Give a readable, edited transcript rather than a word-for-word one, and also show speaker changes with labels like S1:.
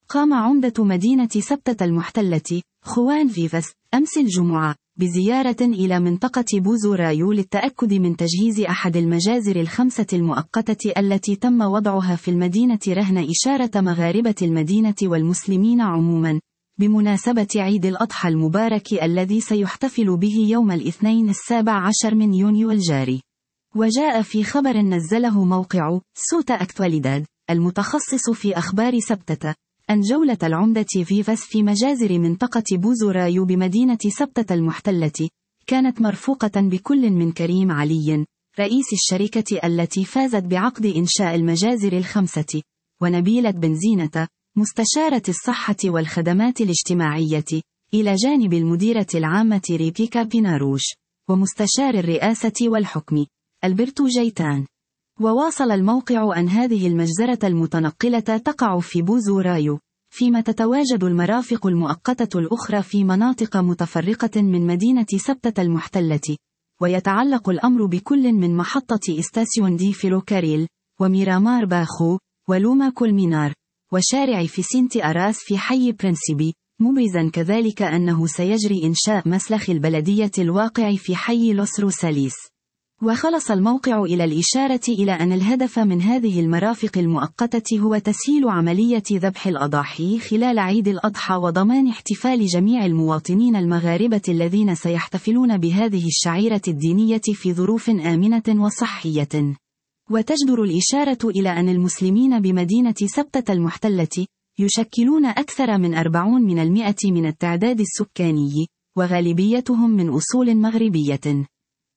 S1: قام عمدة مدينة سبتة المحتلة، خوان فيفاس، أمس الجمعة، بزيارة إلى منطقة بوزو رايو للتأكد من تجهيز أحد المجازر الخمسة المؤقتة التي تم وضعها في المدينة رهن إشارة مغاربة المدينة والمسلمين عموما، بمناسبة عيد الأضحى المبارك الذي سيحتفل به يوم الاثنين 17 من يونيو الجاري. وجاء في خبر نزله موقع سوتا أكتواليداد المتخصص في أخبار سبتة أن جولة العمدة فيفاس في مجازر منطقة بوزو رايو بمدينة سبتة المحتلة كانت مرفوقة بكل من كريم علي، رئيس الشركة التي فازت بعقد إنشاء المجازر الخمسة، ونبيلة بنزينة، مستشارة الصحة والخدمات الاجتماعية، إلى جانب المديرة العامة ريبيكا بيناروش، ومستشار الرئاسة والحكم ألبرتو جيتان. وواصل الموقع أن هذه المجزرة المتنقلة تقع في بوزو رايو، فيما تتواجد المرافق المؤقتة الأخرى في مناطق متفرقة من مدينة سبتة المحتلة، ويتعلق الأمر بكل من محطة إستاسيون دي فيلوكاريل، وميرامار باخو، ولوما كولمينار، وشارع فيسينت أراس في حي برنسيبي، مبرزا كذلك أنه سيجري إنشاء مسلخ البلدية الواقع في حي لوس روساليس. وخلص الموقع إلى الإشارة إلى أن الهدف من هذه المرافق المؤقتة هو تسهيل عملية ذبح الأضاحي خلال عيد الأضحى وضمان احتفال جميع المواطنين المغاربة الذين سيحتفلون بهذه الشعيرة الدينية في ظروف آمنة وصحية. وتجدر الإشارة إلى أن المسلمين بمدينة سبتة المحتلة يشكلون أكثر من 40% من التعداد السكاني، وغالبيتهم من أصول مغربية.